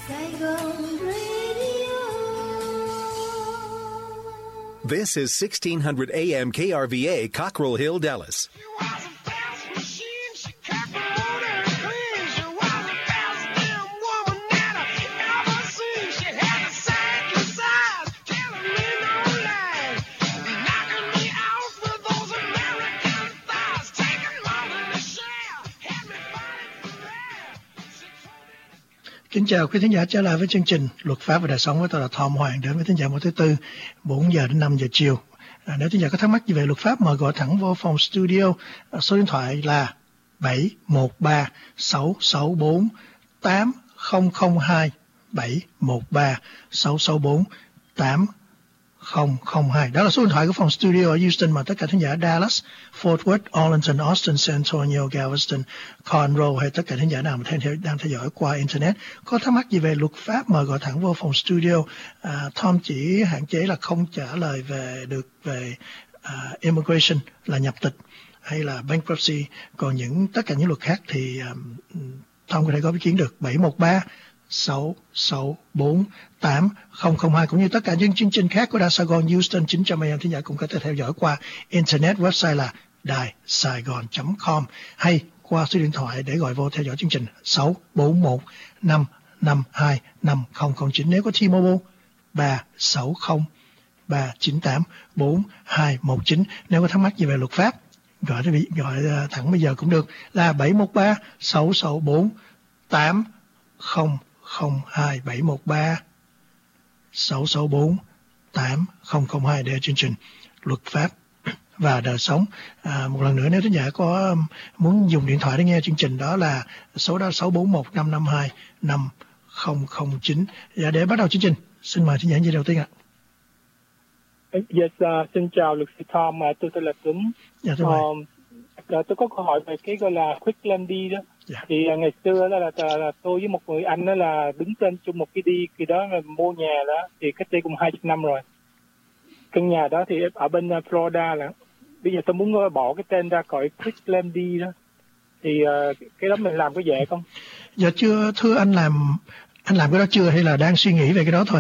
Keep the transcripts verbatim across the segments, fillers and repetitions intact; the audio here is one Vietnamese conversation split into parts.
Saigon Radio. This is sixteen hundred A M K R V A, Cockrell Hill, Dallas. Kính chào quý thính giả, trở lại với chương trình Luật pháp và đời sống với tôi là Thom Hoàng, đến với thính giả mỗi thứ tư bốn giờ đến năm giờ chiều. À, nếu thính giả có thắc mắc gì về luật pháp mời gọi thẳng vô phòng studio. À, số điện thoại là bảy một ba sáu sáu bốn tám không không hai, bảy một ba sáu sáu bốn tám không không hai. Đó là số điện thoại của phòng studio ở Houston mà tất cả thính giả Dallas, Fort Worth, Arlington, Austin, San Antonio, Galveston, Conroe hay tất cả thính giả nào mà theo, đang theo dõi qua Internet có thắc mắc gì về luật pháp mời gọi thẳng vô phòng studio. À, Tom chỉ hạn chế là không trả lời về được về uh, immigration là nhập tịch hay là bankruptcy, còn những tất cả những luật khác thì um, Tom có thể có ý kiến được. Bảy một ba sáu sáu bốn tám không không hai cũng như tất cả những chương trình khác của Đài Saigon Houston chín trăm A M. Thính giả cũng có thể theo dõi qua Internet, website là đài saigon chấm com hay qua số điện thoại để gọi vô theo dõi chương trình sáu bốn một năm năm hai năm không không chín. Nếu có T-Mobile ba sáu không ba chín tám bốn hai một chín. Nếu có thắc mắc gì về luật pháp gọi gọi thẳng bây giờ cũng được là bảy một ba sáu sáu bốn tám không không hai, bảy một ba sáu sáu bốn tám không không hai để chương trình luật pháp và đời sống. À, một lần nữa nếu thính giả có muốn dùng điện thoại để nghe chương trình đó là số đó sáu bốn một năm năm hai năm không không chín. Và để bắt đầu chương trình xin mời thính giả gì đầu tiên ạ. Yes, uh, xin chào luật sư Tom, uh, tôi tên là Tuấn. Dạ, thưa um, uh, tôi có câu hỏi về cái gọi là quick land deed đó. Yeah. Thì uh, ngày xưa đó là, là, là tôi với một người anh đó là đứng tên chung một cái đi, khi đó là mua nhà đó thì cách đây cũng hai mươi năm rồi. Căn nhà đó thì ở bên uh, Florida là bây giờ tôi muốn bỏ cái tên ra khỏi quick land deed đó, thì uh, cái đó mình làm có dễ không? Dạ chưa, thưa anh làm anh làm cái đó chưa hay là đang suy nghĩ về cái đó thôi?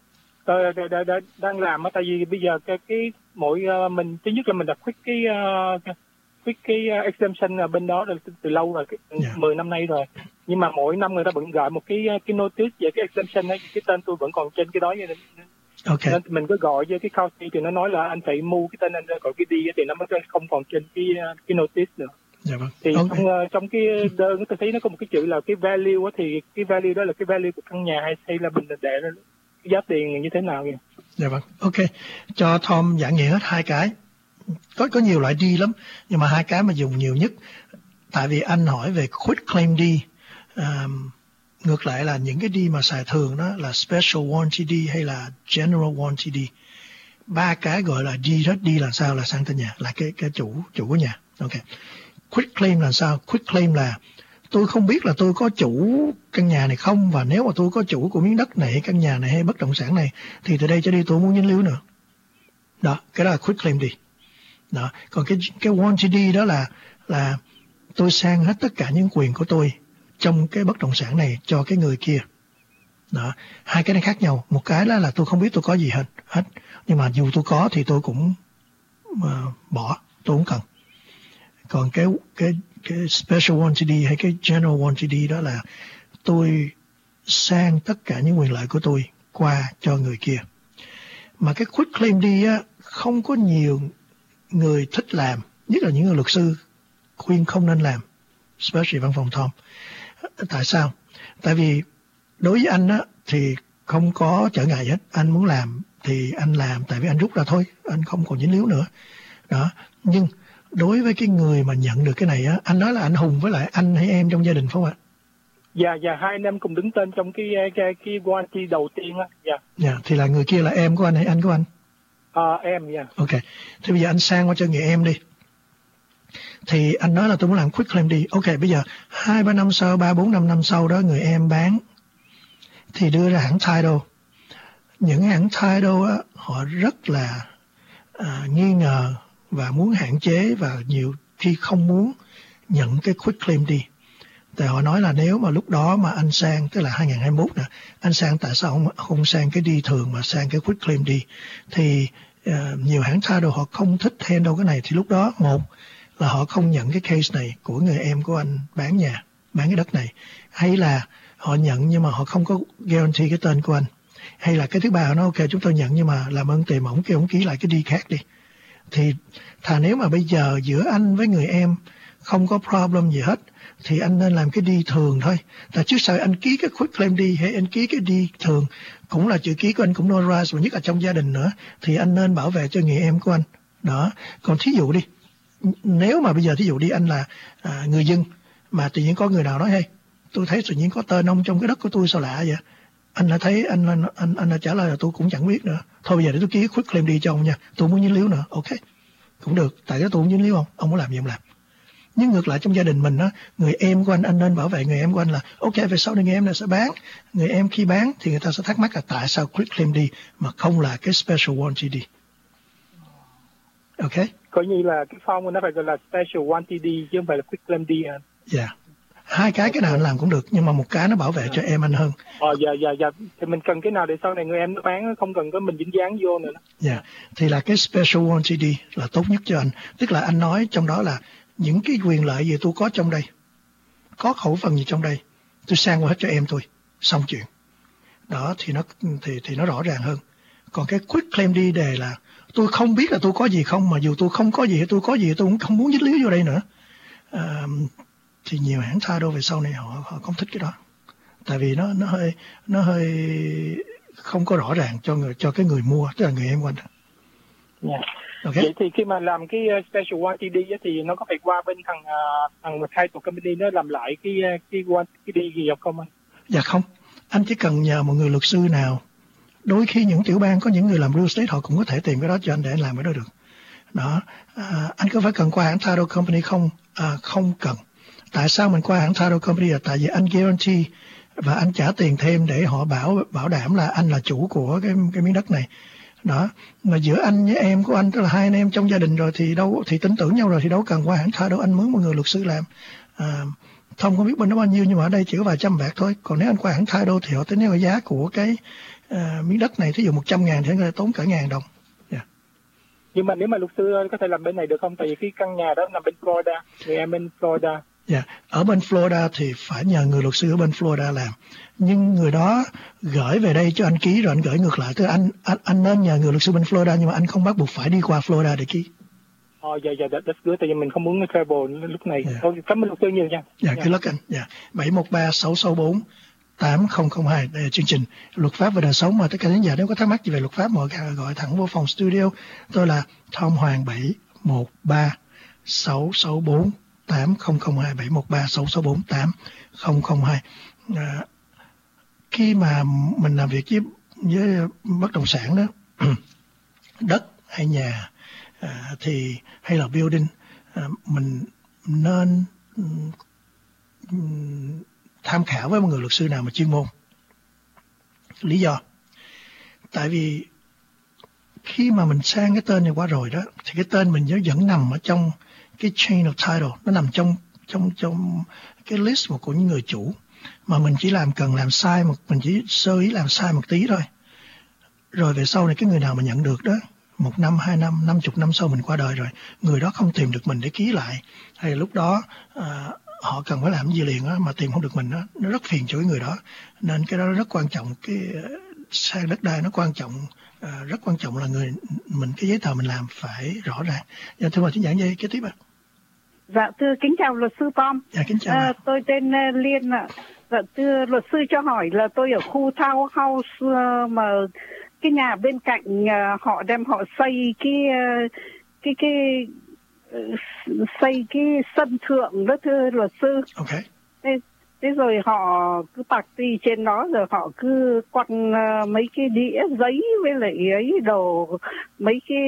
Tôi đã, đã, đã, đang làm á, tại vì bây giờ cái cái mỗi uh, mình thứ nhất là mình đã quick cái uh, quick cái uh, exemption ở bên đó từ, từ lâu rồi, cái, yeah. mười năm nay rồi, nhưng mà mỗi năm người ta vẫn gọi một cái cái notice về cái exemption ấy, cái tên tôi vẫn còn trên cái đó vậy nên, okay. nên mình cứ gọi với cái county thì nó nói là anh phải mua cái tên anh ra khỏi cái đi thì nó mới không còn trên cái cái notice nữa. Dạ vâng. Thì okay. trong uh, trong cái đơn tôi thấy nó có một cái chữ là cái value á, thì cái value đó là cái value của căn nhà hay hay là mình để cái giá tiền như thế nào vậy? Dạ vâng. Ok. Cho Tom giảng nghĩa hết hai cái. Có có nhiều loại deed lắm, nhưng mà hai cái mà dùng nhiều nhất. Tại vì anh hỏi về quit claim deed, um, ngược lại là những cái deed mà xài thường đó là special warranty deed hay là general warranty deed. Ba cái gọi là deed đó, deed là sao? Là sang tên nhà, là cái cái chủ chủ của nhà. Ok. Quit claim là sao? Quit claim là tôi không biết là tôi có chủ căn nhà này không, và nếu mà tôi có chủ của miếng đất này, căn nhà này hay bất động sản này thì từ đây trở đi tôi muốn dính líu nữa. Đó, cái đó là quit claim deed. Đó, còn cái cái warranty deed đó là là tôi sang hết tất cả những quyền của tôi trong cái bất động sản này cho cái người kia. Đó, hai cái này khác nhau. Một cái đó là tôi không biết tôi có gì hết, hết. Nhưng mà dù tôi có thì tôi cũng uh, bỏ, tôi không cần. Còn cái cái cái special warranty deed hay cái general warranty deed đó là tôi sang tất cả những quyền lợi của tôi qua cho người kia. Mà cái quit claim deed á, không có nhiều người thích làm, nhất là những người luật sư khuyên không nên làm, especially văn phòng Tom. Tại sao? Tại vì đối với anh á thì không có trở ngại hết, anh muốn làm thì anh làm, tại vì anh rút ra thôi, anh không còn dính líu nữa. Đó, nhưng đối với cái người mà nhận được cái này á, anh nói là anh Hùng với lại anh hay em trong gia đình phải không ạ? Dạ, dạ, hai anh em cùng đứng tên trong cái cái cái warranty đầu tiên á. Dạ. Dạ, thì là người kia là em của anh hay anh của anh? À, em, dạ. Ok, thì bây giờ anh sang qua cho người em đi. Thì anh nói là tôi muốn làm quit claim đi. Ok, bây giờ hai ba năm sau, ba bốn năm năm sau đó người em bán thì đưa ra hãng title. Những hãng title á, họ rất là à, nghi ngờ và muốn hạn chế và nhiều khi không muốn nhận cái quit claim đi. Thì họ nói là nếu mà lúc đó mà anh sang, tức là hai không hai mốt nè, anh sang tại sao không, không sang cái đi thường mà sang cái quick claim đi, thì uh, nhiều hãng title họ không thích handle cái này, thì lúc đó một là họ không nhận cái case này của người em của anh bán nhà, bán cái đất này, hay là họ nhận nhưng mà họ không có guarantee cái tên của anh, hay là cái thứ ba họ nói ok chúng tôi nhận nhưng mà làm ơn tìm ổng kêu ổng ký lại cái đi khác đi. Thì thà nếu mà bây giờ giữa anh với người em không có problem gì hết thì anh nên làm cái đi thường thôi. Tại trước sau anh ký cái quick claim đi hay anh ký cái đi thường cũng là chữ ký của anh, cũng notarized, và nhất là trong gia đình nữa, thì anh nên bảo vệ cho người em của anh. Đó. Còn thí dụ đi, nếu mà bây giờ thí dụ đi anh là à, người dân mà tự nhiên có người nào nói hey, tôi thấy tự nhiên có tên ông trong cái đất của tôi sao lạ vậy? Anh đã thấy anh anh anh, anh đã trả lời là tôi cũng chẳng biết nữa. Thôi bây giờ để tôi ký quick claim đi cho ông nha. Tôi muốn dính líu nữa. Ok. Cũng được. Tại cái tôi muốn dính líu không? Ông muốn làm gì ông làm. Nhưng ngược lại trong gia đình mình á, người em của anh anh nên bảo vệ người em của anh là ok về sau này người em này sẽ bán. Người em khi bán thì người ta sẽ thắc mắc là tại sao quick claim đi mà không là cái special warranty đi. Ok. Coi như là cái form nó phải gọi là special warranty đi chứ không phải là quick claim đi à. Dạ. Yeah. Hai cái cái nào anh làm cũng được, nhưng mà một cái nó bảo vệ cho em anh hơn. Ờ dạ dạ dạ thì mình cần cái nào để sau này người em nó bán không cần có mình dính dáng vô nữa. Dạ. Yeah. Thì là cái special warranty đi là tốt nhất cho anh. Tức là anh nói trong đó là những cái quyền lợi gì tôi có trong đây, có khẩu phần gì trong đây, tôi sang qua hết cho em tôi, xong chuyện. Đó thì nó thì thì nó rõ ràng hơn. Còn cái quick claim đi đề là tôi không biết là tôi có gì không, mà dù tôi không có gì, tôi có gì tôi cũng không muốn dính líu vô đây nữa. À, thì nhiều hãng title về sau này họ họ không thích cái đó, tại vì nó nó hơi nó hơi không có rõ ràng cho người cho cái người mua, tức là người em của anh. Yeah. Okay. Vậy thì khi mà làm cái special warranty đi thì nó có phải qua bên thằng thằng title company nó làm lại cái cái warranty đi gì không anh? Dạ không, anh chỉ cần nhờ một người luật sư nào. Đôi khi những tiểu bang có những người làm real estate họ cũng có thể tìm cái đó cho anh để anh làm cái đó được. Đó, à, anh có phải cần qua hãng title company không? À, không cần. Tại sao mình qua hãng title company là tại vì anh guarantee và anh trả tiền thêm để họ bảo bảo đảm là anh là chủ của cái cái miếng đất này. Đó, mà giữa anh với em của anh, tức là hai anh em trong gia đình rồi thì đâu thì tin tưởng nhau rồi thì đâu cần qua hãng title anh mướn một người luật sư làm. À, Thông không biết bên đó bao nhiêu nhưng mà ở đây chỉ có vài trăm bạc thôi. Còn nếu anh qua hãng title thì họ tính theo cái giá của cái uh, miếng đất này, thí dụ một trăm ngàn thì anh có thể tốn cả ngàn đồng. Yeah. Nhưng mà nếu mà luật sư có thể làm bên này được không? Tại vì cái căn nhà đó nằm bên Florida, người em bên Florida. Dạ, yeah. Ở bên Florida thì phải nhờ người luật sư ở bên Florida làm. Nhưng người đó gửi về đây cho anh ký rồi anh gửi ngược lại. Tức là anh, anh, anh nên nhờ người luật sư bên Florida nhưng mà anh không bắt buộc phải đi qua Florida để ký. Ồ, oh, dạ, dạ, that's good. Tại vì mình không muốn travel lúc này. Yeah. Thôi, cảm ơn luật sư nhiều nha. Dạ, yeah, good luck anh. Dạ, yeah. bảy một ba sáu sáu bốn tám không không hai. Đây là chương trình Luật pháp và đời sống mà tất cả khán giả nếu có thắc mắc gì về luật pháp mọi người gọi thẳng vô phòng studio. Tôi là Tom Hoàng bảy một ba sáu sáu bốn tám không không hai, bảy một ba sáu sáu bốn tám không không hai. À, khi mà mình làm việc với, với bất động sản đó, đất hay nhà à, thì hay là building, à, mình nên um, tham khảo với một người luật sư nào mà chuyên môn. Lý do tại vì khi mà mình sang cái tên này qua rồi đó thì cái tên mình vẫn nằm ở trong cái chain of title, nó nằm trong trong trong cái list của những người chủ, mà mình chỉ làm cần làm sai một mình chỉ sơ ý làm sai một tí thôi, rồi về sau này cái người nào mà nhận được đó một năm hai năm năm chục năm sau mình qua đời rồi, người đó không tìm được mình để ký lại, hay là lúc đó à, họ cần phải làm gì liền đó, mà tìm không được mình đó, nó rất phiền cho cái người đó. Nên cái đó rất quan trọng. Cái sang đất đai nó quan trọng, à, rất quan trọng là người mình cái giấy tờ mình làm phải rõ ràng. Dạ, thưa mời thính giả dây kế tiếp ạ. Dạ thưa kính chào luật sư Tom. Dạ kính chào. À, tôi tên uh, Liên ạ. Dạ thưa luật sư cho hỏi là tôi ở khu townhouse uh, mà cái nhà bên cạnh uh, họ đem họ xây cái uh, cái cái uh, xây cái sân thượng đó thưa luật sư. Ok. Thế, thế rồi họ cứ party trên đó rồi họ cứ quăng uh, mấy cái đĩa giấy với lại ấy đồ mấy cái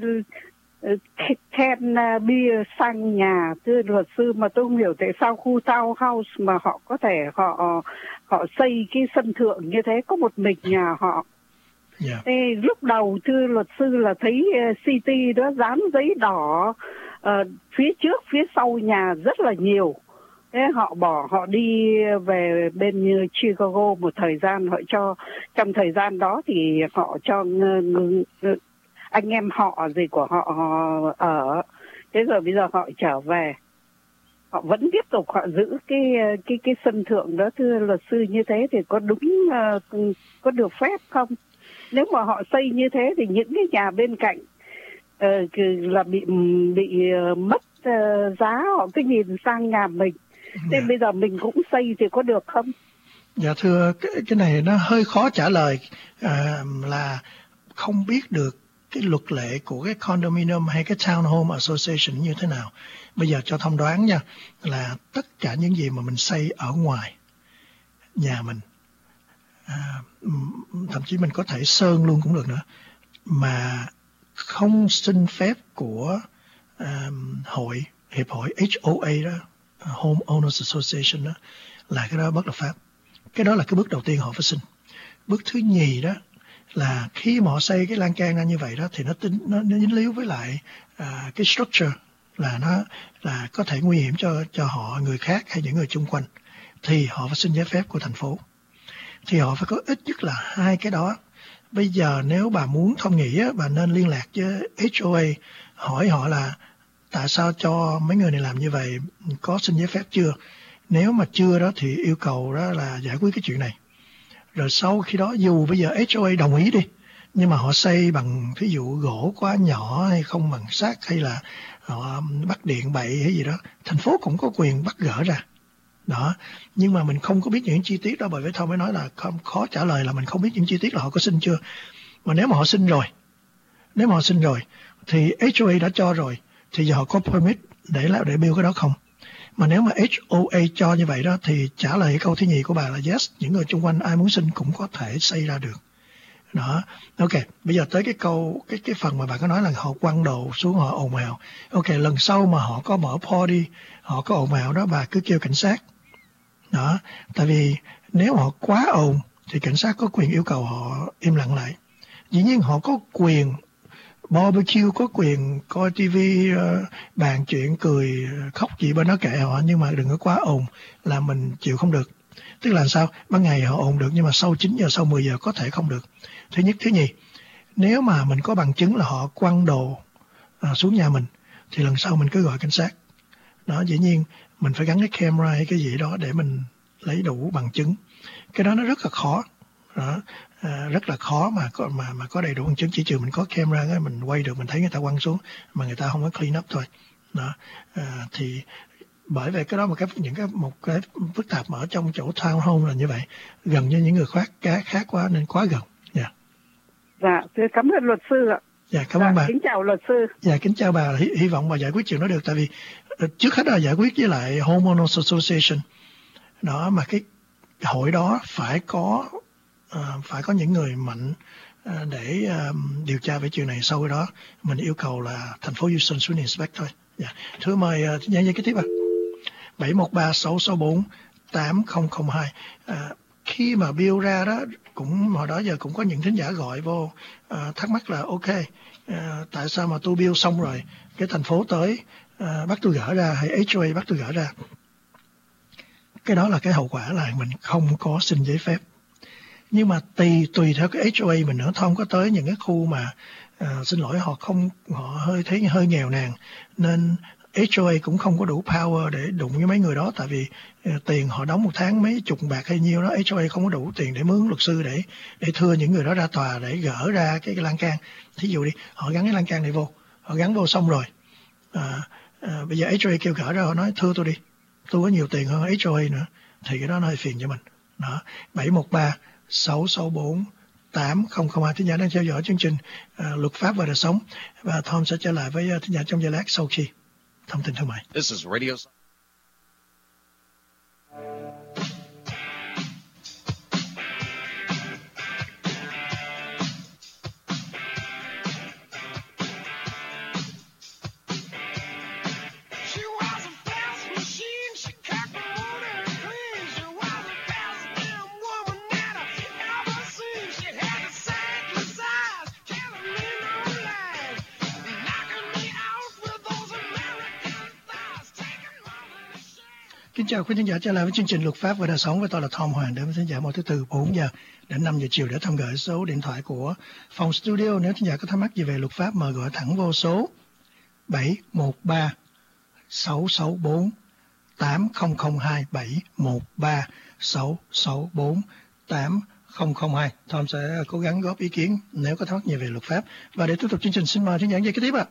khen uh, bia sang nhà thưa luật sư, mà tôi không hiểu tại sao khu townhouse mà họ có thể họ họ xây cái sân thượng như thế, có một mình nhà họ. Yeah. Thế lúc đầu thưa luật sư là thấy uh, city đó dán giấy đỏ uh, phía trước phía sau nhà rất là nhiều. Thế họ bỏ, họ đi về bên như Chicago một thời gian, họ cho trong thời gian đó thì họ cho anh em họ gì của họ ở. Thế rồi bây giờ họ trở về, họ vẫn tiếp tục họ giữ cái cái cái sân thượng đó. Thưa luật sư, như thế thì có đúng uh, có được phép không? Nếu mà họ xây như thế thì những cái nhà bên cạnh uh, là bị bị uh, mất uh, giá, họ cứ nhìn sang nhà mình. Thế yeah. Bây giờ mình cũng xây thì có được không? Dạ thưa, cái, cái này nó hơi khó trả lời, à, là không biết được cái luật lệ của cái condominium hay cái townhome association như thế nào. Bây giờ cho thông đoán nha, là tất cả những gì mà mình xây ở ngoài nhà mình, à, thậm chí mình có thể sơn luôn cũng được nữa, mà không xin phép của um, hội, hiệp hội H O A đó, Home Owners Association đó, là cái đó bất hợp pháp. Cái đó là cái bước đầu tiên họ phải xin. Bước thứ nhì đó là khi mà họ xây cái lan can ra như vậy đó thì nó tính nó, nó dính líu với lại à, cái structure, là nó là có thể nguy hiểm cho cho họ, người khác hay những người chung quanh, thì họ phải xin giấy phép của thành phố. Thì họ phải có ít nhất là hai cái đó. Bây giờ nếu bà muốn thông nghị á, bà nên liên lạc với H O A, hỏi họ là tại sao cho mấy người này làm như vậy, có xin giấy phép chưa. Nếu mà chưa đó thì yêu cầu đó là giải quyết cái chuyện này. Rồi sau khi đó, dù bây giờ H O A đồng ý đi, nhưng mà họ xây bằng ví dụ gỗ quá nhỏ hay không bằng sắt, hay là họ bắt điện bậy hay gì đó, thành phố cũng có quyền bắt gỡ ra. Đó, nhưng mà mình không có biết những chi tiết đó, bởi vậy thôi mới nói là không, khó trả lời là mình không biết những chi tiết là họ có xin chưa. Mà nếu mà họ xin rồi, nếu mà họ xin rồi thì H O A đã cho rồi, thì giờ họ có permit để làm để build cái đó không? Mà nếu mà H O A cho như vậy đó thì trả lời cái câu thứ nhì của bà là yes, những người chung quanh ai muốn xin cũng có thể xây ra được. Đó, ok, bây giờ tới cái câu, cái cái phần mà bà có nói là họ quăng đồ xuống, họ ồn ào. Ok, lần sau mà họ có mở party, họ có ồn ào đó, bà cứ kêu cảnh sát. Đó, tại vì nếu họ quá ồn thì cảnh sát có quyền yêu cầu họ im lặng lại. Dĩ nhiên họ có quyền barbecue, có quyền coi tivi, uh, bàn chuyện, cười, khóc gì bên đó kệ họ, nhưng mà đừng có quá ồn là mình chịu không được. Tức là sao? Ban ngày họ ồn được, nhưng mà sau chín giờ, sau mười giờ có thể không được. Thứ nhất. Thứ nhì, nếu mà mình có bằng chứng là họ quăng đồ à, xuống nhà mình, thì lần sau mình cứ gọi cảnh sát. Đó, dĩ nhiên mình phải gắn cái camera hay cái gì đó để mình lấy đủ bằng chứng. Cái đó nó rất là khó. Đó, à, rất là khó mà có, mà, mà có đầy đủ bằng chứng. Chỉ trừ mình có camera ấy, mình quay được, mình thấy người ta quăng xuống mà người ta không có clean up thôi. Đó, à, thì bởi vậy cái đó một cái những cái một cái phức tạp ở trong chỗ townhome là như vậy, gần như những người khác cá khác quá nên quá gần. Dạ. Yeah. Dạ, tôi cảm ơn luật sư ạ. Dạ, cảm dạ, ơn bà. Kính chào luật sư. Dạ, kính chào bà. Hy, hy vọng bà giải quyết chuyện đó được, tại vì trước hết là giải quyết với lại Homeowners Association. Đó, mà cái hội đó phải có uh, phải có những người mạnh uh, để uh, điều tra về chuyện này. Sau cái đó mình yêu cầu là thành phố Houston xuống inspect thôi. Dạ. Thưa mời uh, giảng viên kế tiếp ạ. bảy một ba sáu sáu bốn tám không không hai. À, khi mà bill ra đó, cũng hồi đó giờ cũng có những thính giả gọi vô à, thắc mắc là ok, à, tại sao mà tôi bill xong rồi cái thành phố tới à, bắt tôi gỡ ra, hay H O A bắt tôi gỡ ra. Cái đó là cái hậu quả là mình không có xin giấy phép. Nhưng mà tùy tùy theo cái H O A mình nữa, không có tới những cái khu mà à, xin lỗi họ không họ hơi thấy hơi nghèo nàn, nên H O A cũng không có đủ power để đụng với mấy người đó, tại vì uh, tiền họ đóng một tháng mấy chục bạc hay nhiêu đó, H O A không có đủ tiền để mướn luật sư để để thưa những người đó ra tòa để gỡ ra cái, cái lan can. Thí dụ đi, họ gắn cái lan can này vô, họ gắn vô xong rồi, à, à, bây giờ H O A kêu gỡ ra, họ nói thưa tôi đi, tôi có nhiều tiền hơn H O A nữa, thì cái đó nó hơi phiền cho mình. Đó, bảy một ba sáu sáu bốn tám không không hai. Thính giả đang theo dõi chương trình uh, luật pháp và đời sống, và Tom sẽ trở lại với uh, thính giả trong giây lát sau khi thông tin thương mại. This is Radio Kính chào quý khán giả, trở lại với chương trình Luật pháp và đời sống với tôi là Tom Hoàng, đến với khán giả mỗi thứ tư bốn giờ đến năm giờ chiều để thăm gửi số điện thoại của phòng studio. Nếu khán giả có thắc mắc gì về luật pháp mời gọi thẳng vô số bảy một ba sáu sáu bốn tám không không hai, bảy một ba sáu sáu bốn tám không không hai. Tom sẽ cố gắng góp ý kiến nếu có thắc mắc gì về luật pháp. Và để tiếp tục chương trình, xin mời khán giả dây kế tiếp ạ.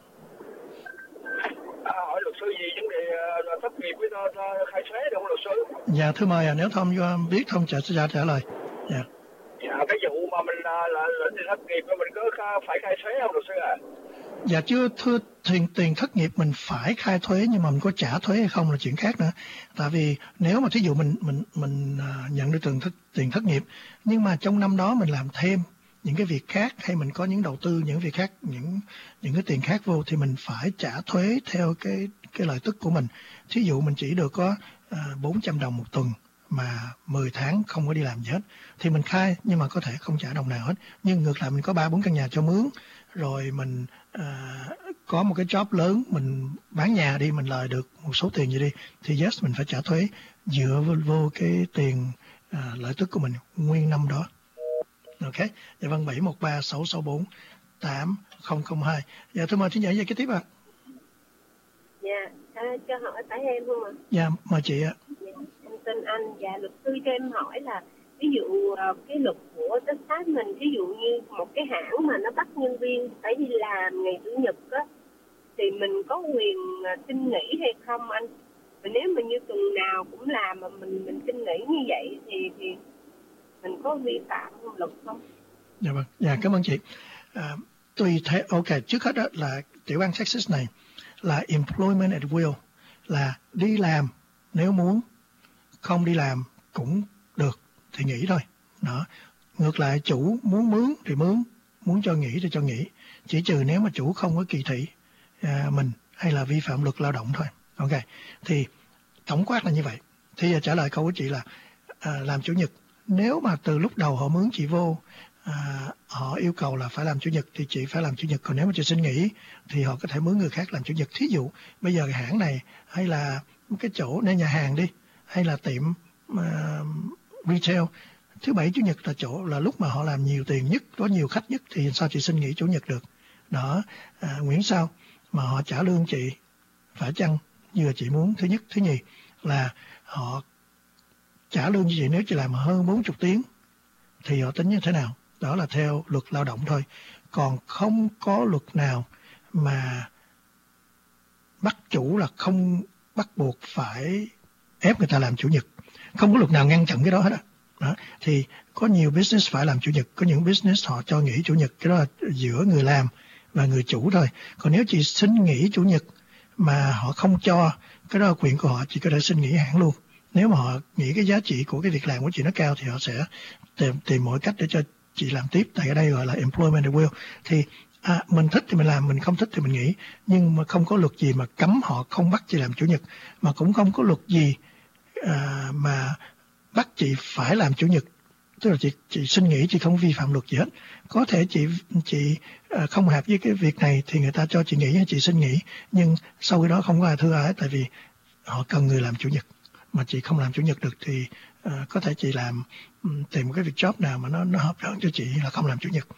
À, hỏi luật sư gì vấn đề uh, thất nghiệp với uh, khai thuế được không luật sư? Dạ thưa mời, à, nếu Tom biết Tom sẽ trả trả lời. Dạ. Dạ cái vụ mà mình là là lĩnh thất nghiệp mà mình có phải khai thuế không luật sư ạ? À? Dạ chưa, thưa, tiền, tiền thất nghiệp mình phải khai thuế, nhưng mà mình có trả thuế hay không là chuyện khác nữa. Tại vì nếu mà thí dụ mình mình mình uh, nhận được tiền thất, tiền thất nghiệp, nhưng mà trong năm đó mình làm thêm những cái việc khác, hay mình có những đầu tư những việc khác, những những cái tiền khác vô, thì mình phải trả thuế theo cái cái lợi tức của mình. Thí dụ mình chỉ được có uh, bốn trăm đồng một tuần mà mười tháng không có đi làm gì hết thì mình khai, nhưng mà có thể không trả đồng nào hết. Nhưng ngược lại mình có ba bốn căn nhà cho mướn, rồi mình uh, có một cái job lớn, mình bán nhà đi, mình lời được một số tiền gì đi, thì yes, mình phải trả thuế dựa vô, vô cái tiền uh, lợi tức của mình nguyên năm đó. Ok, dạ vâng, bảy một ba sáu sáu bốn tám không không hai. Dạ thưa mời thính giả về kế tiếp ạ. À. Dạ, à, cho hỏi tại em không ạ? Dạ, mời chị ạ. Dạ, em tên anh. Dạ, luật sư cho em hỏi là ví dụ cái luật của Texas mình, ví dụ như một cái hãng mà nó bắt nhân viên phải đi làm ngày Chủ nhật á, thì mình có quyền xin nghỉ hay không anh? Và nếu mà như tuần nào cũng làm mà mình mình xin nghỉ như vậy thì thì mình có vi phạm luật không? Dạ vâng, dạ cảm ơn chị. À, tùy theo, ok, trước hết đó là tiểu bang Texas này là employment at will, là đi làm nếu muốn, không đi làm cũng được thì nghỉ thôi. Đó. Ngược lại chủ muốn mướn thì mướn, muốn cho nghỉ thì cho nghỉ, chỉ trừ nếu mà chủ không có kỳ thị à, mình hay là vi phạm luật lao động thôi. Ok, thì tổng quát là như vậy. Thì giờ trả lời câu của chị là à, làm chủ nhật, nếu mà từ lúc đầu họ mướn chị vô, à, họ yêu cầu là phải làm chủ nhật thì chị phải làm chủ nhật. Còn nếu mà chị xin nghỉ thì họ có thể mướn người khác làm chủ nhật. Thí dụ bây giờ cái hãng này hay là cái chỗ nơi nhà hàng đi, hay là tiệm uh, retail, thứ bảy chủ nhật là chỗ là lúc mà họ làm nhiều tiền nhất, có nhiều khách nhất, thì sao chị xin nghỉ chủ nhật được? Đó, à, Nguyễn sao mà họ trả lương chị phải chăng như là chị muốn? Thứ nhất. Thứ nhì là họ trả lương như vậy, nếu chị làm hơn bốn mươi tiếng thì họ tính như thế nào? Đó là theo luật lao động thôi. Còn không có luật nào mà bắt chủ là không bắt buộc phải ép người ta làm chủ nhật. Không có luật nào ngăn chặn cái đó hết á. Đó. Thì có nhiều business phải làm chủ nhật, có những business họ cho nghỉ chủ nhật, cái đó là giữa người làm và người chủ thôi. Còn nếu chị xin nghỉ chủ nhật mà họ không cho, cái đó là quyền của họ, chị có thể xin nghỉ hẳn luôn. Nếu mà họ nghĩ cái giá trị của cái việc làm của chị nó cao thì họ sẽ tìm, tìm mọi cách để cho chị làm tiếp. Tại ở đây gọi là employment at will. Thì à, mình thích thì mình làm, mình không thích thì mình nghỉ. Nhưng mà không có luật gì mà cấm họ không bắt chị làm chủ nhật, mà cũng không có luật gì à, mà bắt chị phải làm chủ nhật. Tức là chị, chị xin nghỉ, chị không vi phạm luật gì hết. Có thể chị chị à, không hợp với cái việc này thì người ta cho chị nghỉ, chị xin nghỉ. Nhưng sau khi đó không có ai thưa ai, tại vì họ cần người làm chủ nhật. Mà chị không làm chủ nhật được thì uh, có thể chị làm um, tìm một cái việc job nào mà nó nó hợp hơn cho chị là không làm chủ nhật.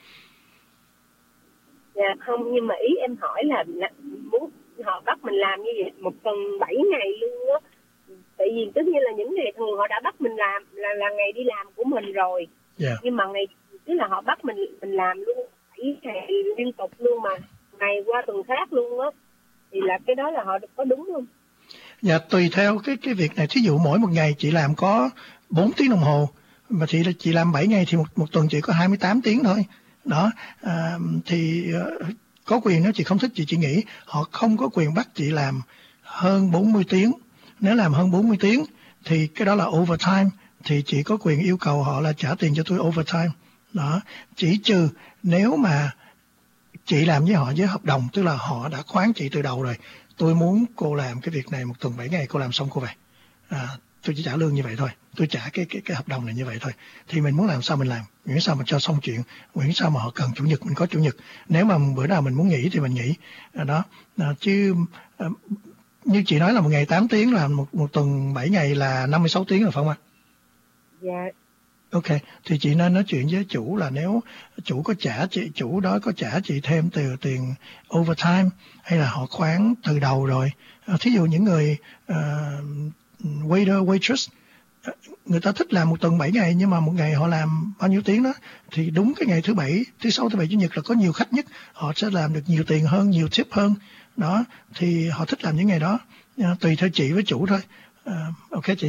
Dạ không, nhưng mà ý em hỏi là, là muốn họ bắt mình làm như vậy một tuần bảy ngày luôn á. Tại vì tất nhiên là những ngày thường họ đã bắt mình làm là là ngày đi làm của mình rồi. Yeah. Nhưng mà ngày tức là họ bắt mình mình làm luôn bảy ngày liên tục luôn, mà ngày qua tuần khác luôn á, thì là cái đó là họ có đúng không? Dạ tùy theo cái cái việc này. Thí dụ mỗi một ngày chị làm có bốn tiếng đồng hồ, mà chị chị làm bảy ngày thì một, một tuần chị có hai mươi tám tiếng thôi. Đó, à, thì uh, có quyền, nếu chị không thích chị chị nghỉ. Họ không có quyền bắt chị làm hơn bốn mươi tiếng. Nếu làm hơn bốn mươi tiếng thì cái đó là overtime, thì chị có quyền yêu cầu họ là trả tiền cho tôi overtime. Đó, chỉ trừ nếu mà chị làm với họ với hợp đồng, tức là họ đã khoán chị từ đầu rồi. Tôi muốn cô làm cái việc này một tuần bảy ngày, cô làm xong cô về. À, tôi chỉ trả lương như vậy thôi. Tôi trả cái cái cái hợp đồng này như vậy thôi. Thì mình muốn làm sao mình làm. Miễn sao mà cho xong chuyện. Miễn sao mà họ cần chủ nhật mình có chủ nhật. Nếu mà bữa nào mình muốn nghỉ thì mình nghỉ. À, đó. À, chứ à, như chị nói là một ngày tám tiếng là một một tuần bảy ngày là năm mươi sáu tiếng rồi phải không ạ? Dạ. Ok, thì chị nên nói chuyện với chủ là nếu chủ có trả chị, chủ đó có trả chị thêm từ tiền overtime hay là họ khoán từ đầu rồi. À, thí dụ những người uh, waiter, waitress, người ta thích làm một tuần bảy ngày nhưng mà một ngày họ làm bao nhiêu tiếng đó, thì đúng cái ngày thứ bảy, thứ sáu, thứ bảy, chủ nhật là có nhiều khách nhất, họ sẽ làm được nhiều tiền hơn, nhiều tip hơn. Đó, thì họ thích làm những ngày đó. À, tùy theo chị với chủ thôi. À, ok chị?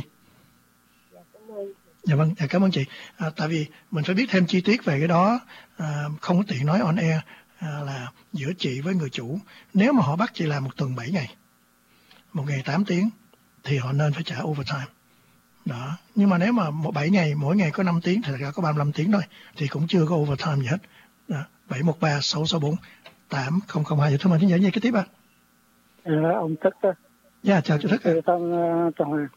Dạ vâng, dạ, cảm ơn chị. À, tại vì mình phải biết thêm chi tiết về cái đó, à, không có tiện nói on air, à, là giữa chị với người chủ. Nếu mà họ bắt chị làm một tuần bảy ngày, một ngày tám tiếng, thì họ nên phải trả overtime. Đó. Nhưng mà nếu mà một bảy ngày, mỗi ngày có năm tiếng, thì thật ra có ba mươi lăm tiếng thôi, thì cũng chưa có overtime gì hết. Đó. bảy một ba sáu sáu bốn tám không không hai. Vậy thôi mà thính giả gì cái tiếp ạ? À, ông Thức đó. Dạ, chào chú Thức. Từ Tân uh, Trần Hoàng.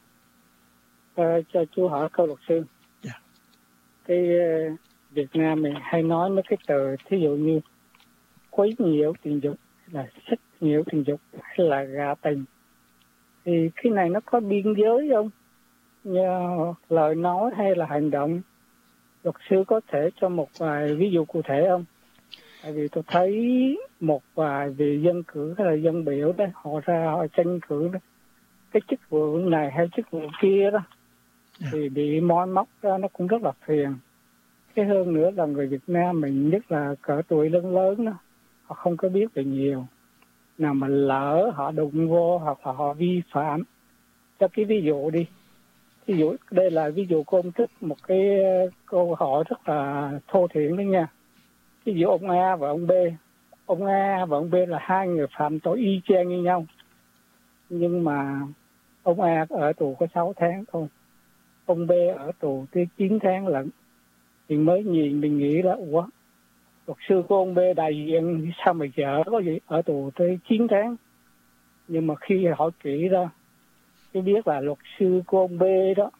Uh, cho chú hỏi câu luật sư. Dạ. Cái uh, Việt Nam mình hay nói mấy cái từ thí dụ như quấy nhiễu tình dục, là xích nhiễu tình dục, hay là gạ tình. Thì cái này nó có biên giới không? Như lời nói hay là hành động? Luật sư có thể cho một vài ví dụ cụ thể không? Tại vì tôi thấy một vài vị dân cử hay là dân biểu đó, họ ra họ tranh cử đó, cái chức vụ này hay chức vụ kia đó, yeah. thì bị moi móc ra nó cũng rất là phiền. Cái hơn nữa là người Việt Nam mình, nhất là cỡ tuổi lớn lớn đó, họ không có biết về nhiều. Nào mà lỡ họ đụng vô hoặc là họ vi phạm. Cho cái ví dụ đi. Ví dụ, đây là ví dụ của ông Thức, một cái câu hỏi rất là thô thiển đấy nha. Ví dụ ông A và ông B. Ông A và ông B là hai người phạm tội y chang như nhau. Nhưng mà ông A ở tù có sáu tháng thôi. Ông B ở tù tới chín tháng lận. Thì mới nhìn mình nghĩ là ủa, luật sư của ông B đại diện sao mà vợ có gì ở tù tới chín tháng. Nhưng mà khi họ kỹ ra, tôi biết là luật sư của ông B đó,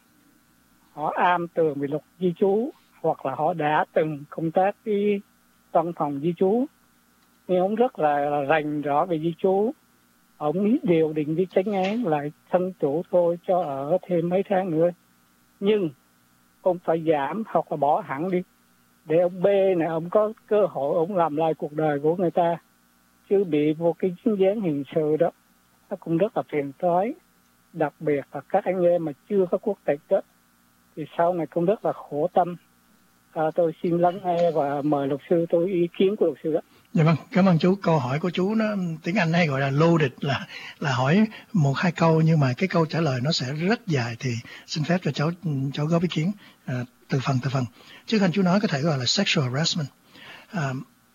họ am tường về luật di trú, hoặc là họ đã từng công tác với văn phòng di trú, nhưng ông rất là, là rành rõ về di trú. Ông điều định với chánh án là thân chủ tôi cho ở thêm mấy tháng nữa, nhưng ông phải giảm hoặc là bỏ hẳn đi, để ông B này ông có cơ hội ông làm lại cuộc đời của người ta, chứ bị vô cái dính dáng hình sự đó nó cũng rất là phiền toái. Đặc biệt là các anh em mà chưa có quốc tịch đó, thì sau này cũng rất là khổ tâm. À, tôi xin lắng nghe và mời luật sư tôi ý kiến của luật sư đó. Dạ vâng, cảm ơn chú. Câu hỏi của chú nó tiếng Anh hay gọi là loaded, là là hỏi một hai câu nhưng mà cái câu trả lời nó sẽ rất dài, thì xin phép cho cháu cháu góp ý kiến à, từ phần từ phần. Trước khi chú nói có thể gọi là sexual harassment. À,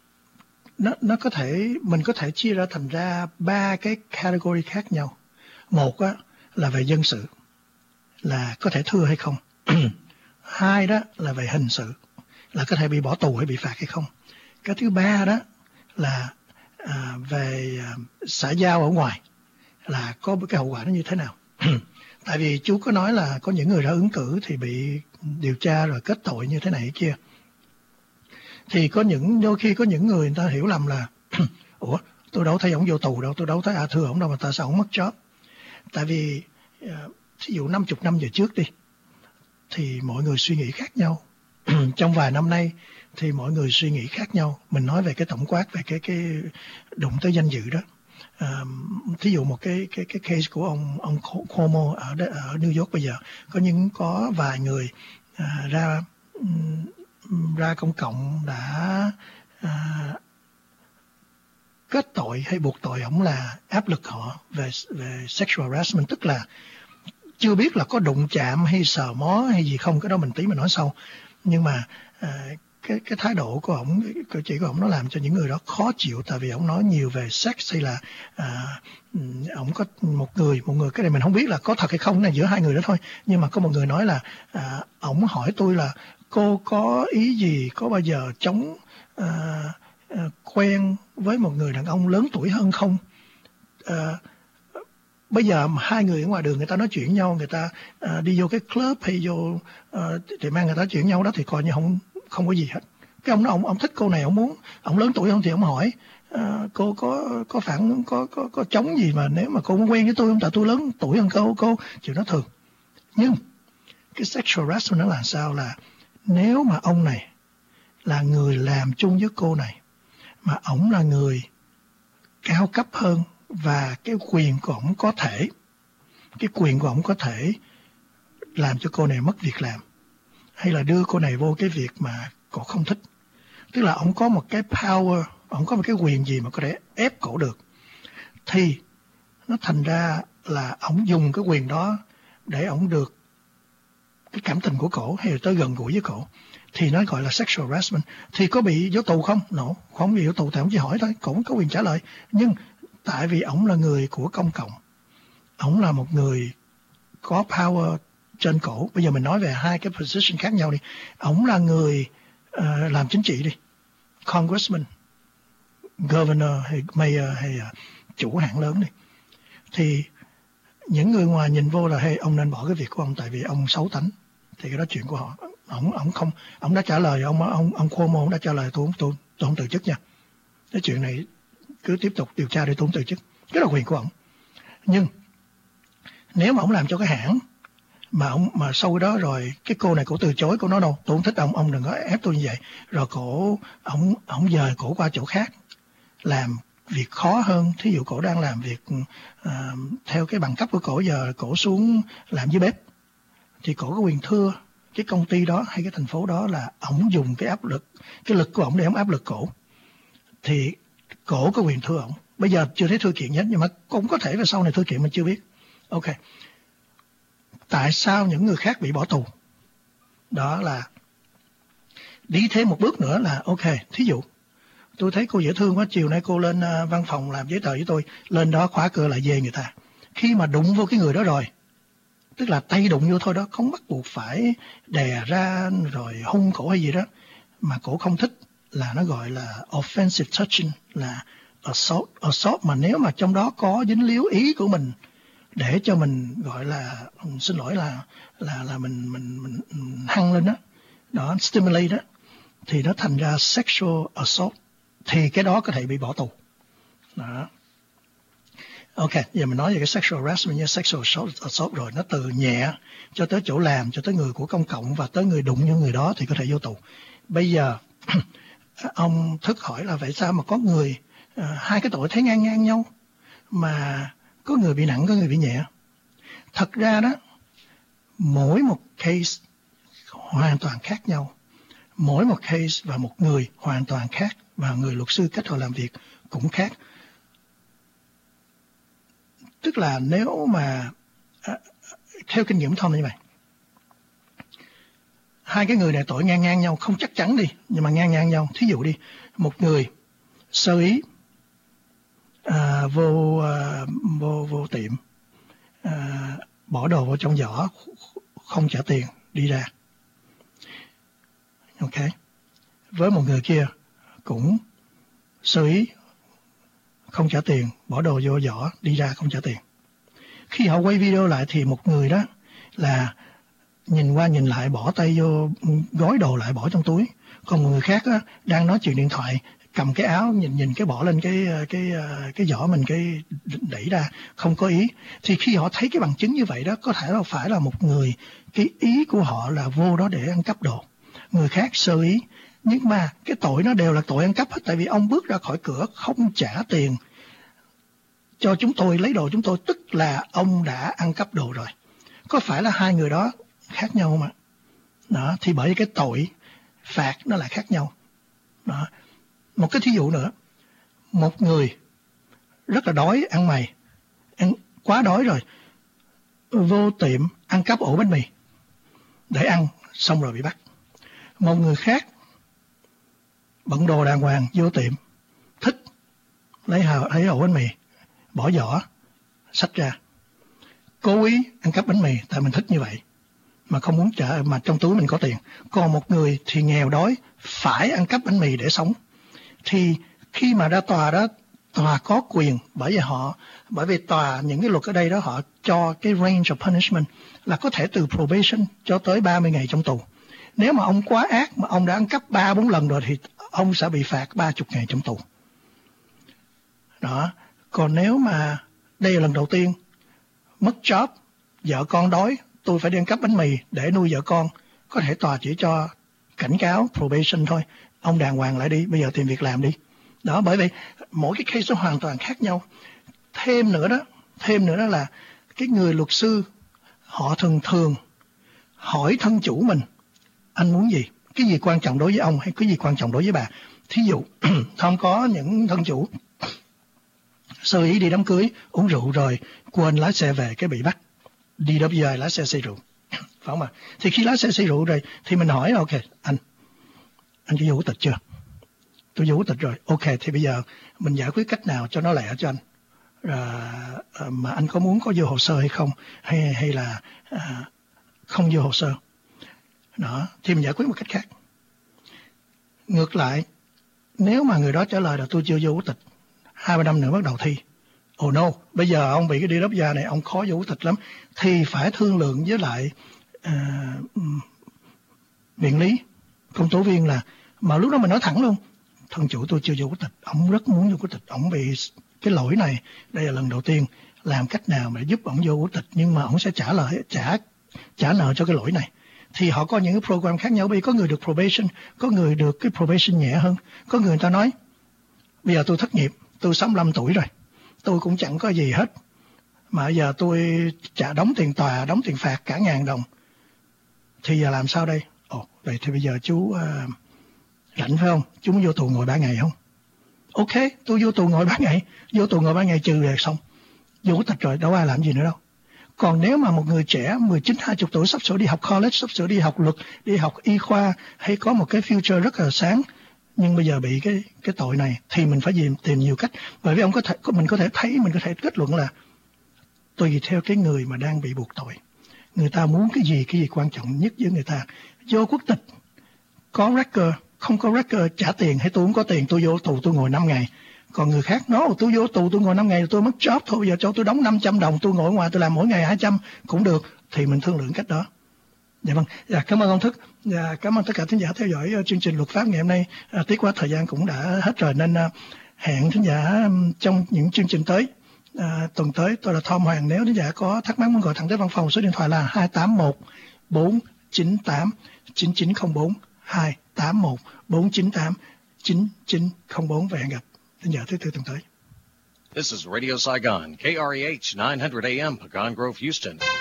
nó nó có thể mình có thể chia ra thành ra ba cái category khác nhau. Một á là về dân sự, là có thể thưa hay không. Hai đó là về hình sự, là có thể bị bỏ tù hay bị phạt hay không. Cái thứ ba đó là à, về à, xã giao ở ngoài, là có cái hậu quả nó như thế nào. Tại vì chú có nói là có những người đã ứng cử thì bị điều tra rồi kết tội như thế này kia. Thì có những đôi khi có những người, người ta hiểu lầm là ủa, tôi đâu thấy ông vô tù đâu, tôi đâu thấy à thưa ông đâu mà tại sao ông mất job. Tại vì thí dụ năm mươi năm về trước đi, thì mọi người suy nghĩ khác nhau. Trong vài năm nay thì mọi người suy nghĩ khác nhau. Mình nói về cái tổng quát, về cái cái đụng tới danh dự đó. À, thí dụ một cái cái cái case của ông ông Cuomo ở ở New York bây giờ, có những có vài người à, ra ra công cộng đã à, kết tội hay buộc tội ông là áp lực họ về về sexual harassment, tức là chưa biết là có đụng chạm hay sờ mó hay gì không, cái đó mình tí mình nói sau. Nhưng mà à, cái cái thái độ của ổng, cử chỉ của ổng nó làm cho những người đó khó chịu, tại vì ổng nói nhiều về sex hay là à, ổng có một người một người cái này mình không biết là có thật hay không, là giữa hai người đó thôi. Nhưng mà có một người nói là à, ổng hỏi tôi là cô có ý gì, có bao giờ chống à, à, quen với một người đàn ông lớn tuổi hơn không? À, bây giờ hai người ở ngoài đường người ta nói chuyện nhau, người ta uh, đi vô cái club hay vô uh, thì mang người ta chuyện nhau đó thì coi như không không có gì hết. Cái ông đó ông ông thích cô này, ông muốn ông lớn tuổi hơn thì ông hỏi uh, cô có có phản có có có chống gì mà nếu mà cô không quen với tôi không, tại tôi lớn tuổi hơn cô, cô chuyện đó thường. Nhưng cái sexual harassment nó là sao, là nếu mà ông này là người làm chung với cô này mà ổng là người cao cấp hơn và cái quyền của ổng có thể cái quyền của ổng có thể làm cho cô này mất việc làm, hay là đưa cô này vô cái việc mà cổ không thích. Tức là ổng có một cái power, ổng có một cái quyền gì mà có thể ép cổ được, thì nó thành ra là ổng dùng cái quyền đó để ổng được cái cảm tình của cổ hay là tới gần gũi với cổ, thì nó gọi là sexual harassment. Thì có bị vô tù không? No, không bị vô tù, thì ổng chỉ hỏi thôi, cổ có quyền trả lời. Nhưng tại vì ổng là người của công cộng, ổng là một người có power trên cổ. Bây giờ mình nói về hai cái position khác nhau đi. Ổng là người uh, làm chính trị đi, congressman, governor hay mayor hay uh, chủ hãng lớn đi, thì những người ngoài nhìn vô là hey, ông nên bỏ cái việc của ông tại vì ông xấu tánh, thì cái đó chuyện của họ. Ông ông không ông đã trả lời, ông ông ông Cuomo ông đã trả lời tôi tôi tôi không từ chức nha. Cái chuyện này cứ tiếp tục điều tra để tôi không từ chức. Cái là quyền của ông. Nhưng nếu mà ông làm cho cái hãng mà ông mà sau đó rồi cái cô này cổ từ chối, cô nói đâu tôi không thích ông, ông đừng có ép tôi như vậy, rồi cổ ông ông dời cổ qua chỗ khác làm việc khó hơn. Thí dụ cổ đang làm việc uh, theo cái bằng cấp của cổ, giờ cổ xuống làm dưới bếp, thì cổ có quyền thưa cái công ty đó hay cái thành phố đó là ổng dùng cái áp lực, cái lực của ổng để ổng áp lực cổ, thì cổ có quyền thưa ổng. Bây giờ chưa thấy thư kiện nhất, nhưng mà cũng có thể là sau này thư kiện mình chưa biết. Ok, tại sao những người khác bị bỏ tù? Đó là đi thêm một bước nữa là ok, thí dụ tôi thấy cô dễ thương quá, chiều nay cô lên uh, văn phòng làm giấy tờ với tôi, lên đó khóa cửa lại về người ta. Khi mà đụng vô cái người đó rồi, tức là tay đụng vô thôi đó, không bắt buộc phải đè ra rồi hung cổ hay gì đó, mà cổ không thích, là nó gọi là offensive touching, là assault. Assault mà nếu mà trong đó có dính líu ý của mình để cho mình gọi là xin lỗi là là là mình mình mình, mình hăng lên đó, đó stimulate đó, thì nó thành ra sexual assault, thì cái đó có thể bị bỏ tù. Đó. Ok, giờ mình nói về cái sexual harassment như sexual assault rồi, nó từ nhẹ cho tới chỗ làm, cho tới người của công cộng và tới người đụng như người đó thì có thể vô tù. Bây giờ ông Thức hỏi là vậy sao mà có người uh, hai cái tội thấy ngang ngang nhau mà có người bị nặng, có người bị nhẹ. Thật ra đó, mỗi một case hoàn toàn khác nhau, mỗi một case và một người hoàn toàn khác, và người luật sư cách họ làm việc cũng khác. Tức là nếu mà à, theo kinh nghiệm Tom như vậy, hai cái người này tội ngang ngang nhau, không chắc chắn đi, nhưng mà ngang ngang nhau. Thí dụ đi, một người sơ ý à, vô, à, vô vô tiệm à, bỏ đồ vào trong giỏ, không trả tiền đi ra. Ok, với một người kia cũng sơ ý không trả tiền, bỏ đồ vô giỏ đi ra không trả tiền. Khi họ quay video lại thì một người đó là nhìn qua nhìn lại, bỏ tay vô gói đồ lại bỏ trong túi, còn một người khác đó, đang nói chuyện điện thoại, cầm cái áo nhìn nhìn cái bỏ lên cái cái cái giỏ mình, cái đẩy ra không có ý. Thì khi họ thấy cái bằng chứng như vậy đó, có thể là phải là một người cái ý của họ là vô đó để ăn cắp đồ, người khác sơ ý. Nhưng mà cái tội nó đều là tội ăn cắp hết, tại vì ông bước ra khỏi cửa không trả tiền cho chúng tôi lấy đồ chúng tôi, tức là ông đã ăn cắp đồ rồi. Có phải là hai người đó khác nhau mà? Đó, thì bởi cái tội phạt nó lại khác nhau. Đó. Một cái thí dụ nữa, một người rất là đói, ăn mày, ăn quá đói rồi, vô tiệm ăn cắp ổ bánh mì để ăn, xong rồi bị bắt. Một người khác bận đồ đàng hoàng vô tiệm, thích lấy hào, lấy ổ bánh mì, bỏ vỏ, xách ra, cố ý ăn cắp bánh mì tại mình thích như vậy mà không muốn trả, mà trong túi mình có tiền. Còn một người thì nghèo đói, phải ăn cắp bánh mì để sống. Thì khi mà ra tòa đó, tòa có quyền, bởi vì họ, bởi vì tòa, những cái luật ở đây đó, họ cho cái range of punishment là có thể từ probation cho tới ba mươi ngày trong tù. Nếu mà ông quá ác mà ông đã ăn cắp ba bốn lần rồi thì ông sẽ bị phạt ba mươi ngày trong tù. đó. Còn nếu mà đây là lần đầu tiên mất job, vợ con đói, tôi phải đi ăn cắp bánh mì để nuôi vợ con, có thể tòa chỉ cho cảnh cáo probation thôi. Ông đàng hoàng lại đi, bây giờ tìm việc làm đi. Đó, bởi vậy mỗi cái case nó hoàn toàn khác nhau. Thêm nữa đó, thêm nữa đó là cái người luật sư họ thường thường hỏi thân chủ mình, anh muốn gì? Cái gì quan trọng đối với ông hay cái gì quan trọng đối với bà? Thí dụ, không có những thân chủ sơ ý đi đám cưới, uống rượu rồi quên lái xe về cái bị bắt. đê vê i lái xe say rượu. Phải không ạ? Thì khi lái xe say rượu rồi thì mình hỏi, ok, anh, anh có vô quốc tịch chưa? Tôi vô quốc tịch rồi. Ok, thì bây giờ mình giải quyết cách nào cho nó lẹ cho anh? À, mà anh có muốn có vô hồ sơ hay không? Hay hay là à, không vô hồ sơ? Đó, thì mình giải quyết một cách khác. Ngược lại, nếu mà người đó trả lời là tôi chưa vô quốc tịch, hai ba năm nữa bắt đầu thi. Oh no, bây giờ ông bị cái đi đốc gia này, ông khó vô quốc tịch lắm. Thì phải thương lượng với lại uh, viện lý, công tố viên là, mà lúc đó mình nói thẳng luôn, thân chủ tôi chưa vô quốc tịch, ông rất muốn vô quốc tịch, ông bị cái lỗi này, đây là lần đầu tiên, làm cách nào mà giúp ông vô quốc tịch, nhưng mà ông sẽ trả lời, trả trả nợ cho cái lỗi này. Thì họ có những cái program khác nhau. Bây giờ có người được probation, có người được cái probation nhẹ hơn, có người ta nói bây giờ tôi thất nghiệp, tôi sáu mươi lăm tuổi rồi, tôi cũng chẳng có gì hết, mà giờ tôi trả đóng tiền tòa, đóng tiền phạt cả ngàn đồng, thì giờ làm sao đây? Ồ, vậy thì bây giờ chú uh, rảnh phải không? Chú muốn vô tù ngồi ba ngày không? Ok, tôi vô tù ngồi ba ngày, vô tù ngồi ba ngày trừ rồi xong, vô tịch rồi, đâu ai làm gì nữa đâu. Còn nếu mà một người trẻ mười chín, hai mươi tuổi sắp sửa đi học college, sắp sửa đi học luật, đi học y khoa, hay có một cái future rất là sáng, nhưng bây giờ bị cái cái tội này, thì mình phải tìm, tìm nhiều cách. Bởi vì ông có thể, mình có thể thấy, mình có thể kết luận là tùy theo cái người mà đang bị buộc tội, người ta muốn cái gì, cái gì quan trọng nhất với người ta. Vô quốc tịch, có record, không có record, trả tiền, hay tôi không có tiền, tôi vô tù tôi ngồi năm ngày. Còn người khác nói, tôi vô tù tôi ngồi năm ngày, tôi mất job thôi, bây giờ cho tôi đóng năm trăm đồng, tôi ngồi ngoài tôi làm mỗi ngày hai trăm cũng được, thì mình thương lượng cách đó. Dạ vâng, dạ, cảm ơn ông Thức, dạ, cảm ơn tất cả thính giả theo dõi uh, chương trình luật pháp ngày hôm nay. À, tiếc quá thời gian cũng đã hết rồi, nên uh, hẹn thính giả um, trong những chương trình tới. À, tuần tới tôi là Tom Hoàng. Nếu thính giả có thắc mắc muốn gọi thẳng tới văn phòng, số điện thoại là hai tám một bốn chín tám chín chín không bốn, hai tám một bốn chín tám chín chín không bốn, và hẹn gặp thính giả thứ tư tuần tới. This is Radio Saigon, K R E H nine hundred A M, Pecan Grove, Houston.